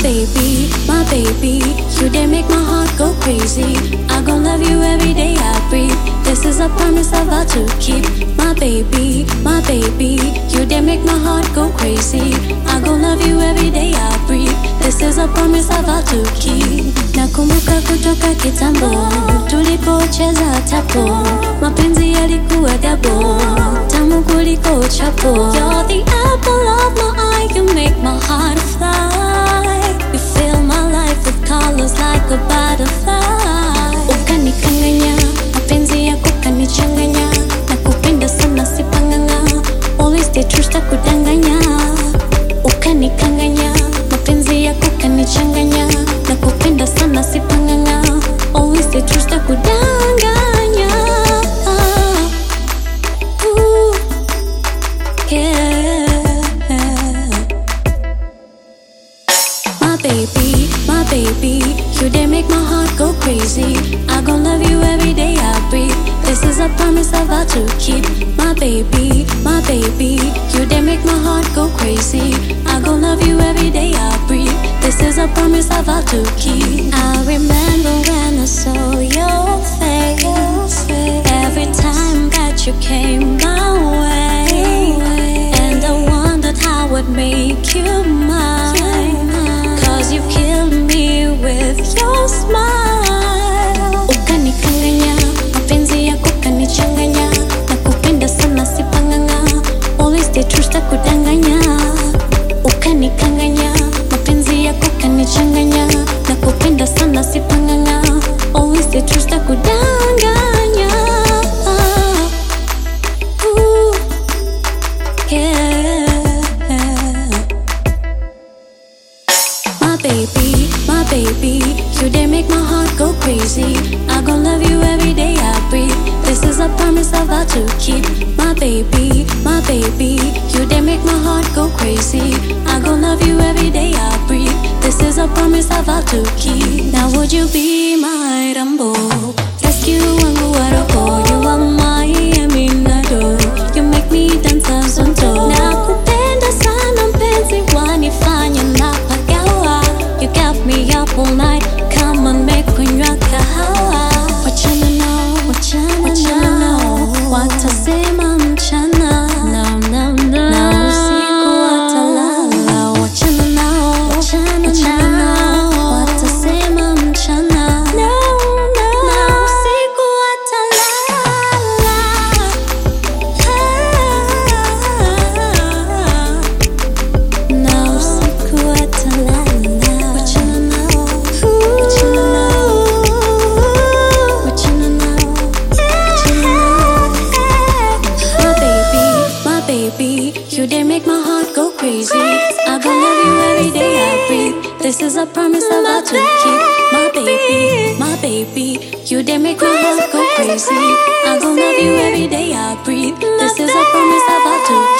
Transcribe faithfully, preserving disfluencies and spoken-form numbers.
baby, my baby, you did make my heart go crazy. I gon' love you every day I breathe. This is a promise I vow to keep. My baby, my baby, you did make my heart go crazy. I gon' love you every day I breathe. This is a promise I vow to keep. Nakumbuka kutoka kitambo, tulipocheza tapo, mapenzi yalikuwa dabo, tamu kuliko chapo. You're the apple of my eye, you make my heart fly. You fill my life with colors like a butterfly. Ukanikanganya, mapenzi yako kanichanganya, nakupenda sana sipanganga, always stay true sitakudanganya. Ukanikanganya, mapenzi yako kanichanganya, nakupenda sana sipanganga, always stay true sitakudanganya. Ooh, yeah. My baby, my baby, you did make my heart go crazy. I gon' love you every day I breathe. This is a promise I vow to keep. My baby, my baby, you did make my heart go crazy. I gon' love you every day I breathe. This is a promise I vow to keep. I remember when I saw your face every time that you came my way, and I wondered how I'd make you mine. You killed me with your smile. Ukanikanganya, mapenzi yako kanichanganya, nakupenda sana sipanganga, always stay true sitakudanganya. Ukanikanganya, mapenzi yako kanichanganya, nakupenda sana sipanganga, always stay true sitakudanganya. Ooh, yeah. My baby, my baby, you did make my heart go crazy. I gon' love you every day I breathe. This is a promise I vow to keep. My baby, my baby, you did make my heart go crazy. I gon' love you every day I breathe. This is a promise I vow to keep. Now would you be my Rambo? Rescue wangu wa roho. You are my eminado. You make me dance as on top. Nakupenda sana mpenzi wanifanya napagawa. You got me up all night, come on make kunywa kahawa. Wachana nao, wachana, wachana nao, watasema mchana, no, no, no, na usiku watalala. Wachana nao, wachana, wachana nao, watasema mchana, no, no, na usiku watalala. Na usiku watalala. You did make my heart go crazy. I gon' love you every day I breathe. This is a promise I vow to keep. My baby, my baby, you did make my heart go crazy. I gon' love you every day I breathe. This is a promise I vow to keep.